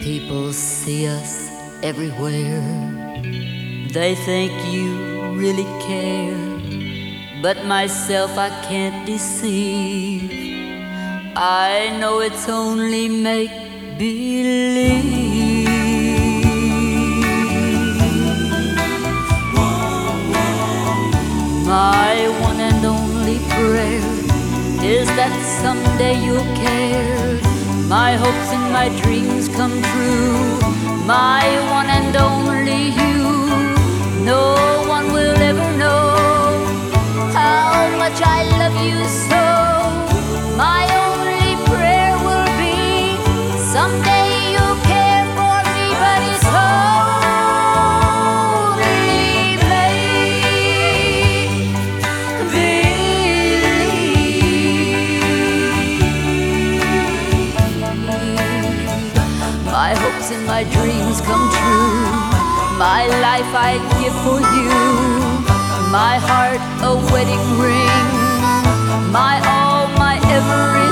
People see us everywhere. They think you really care, but myself I can't deceive. I know it's only make-believe. My one and only prayer is that someday you'll care. My hopes and my dreams come true. My one and only you. No one will ever know how much I love you so. My only prayer will be someday you'll care for me, but it's only my hopes and my dreams come true. My life I'd give for you. My heart a wedding ring. My all, my everything.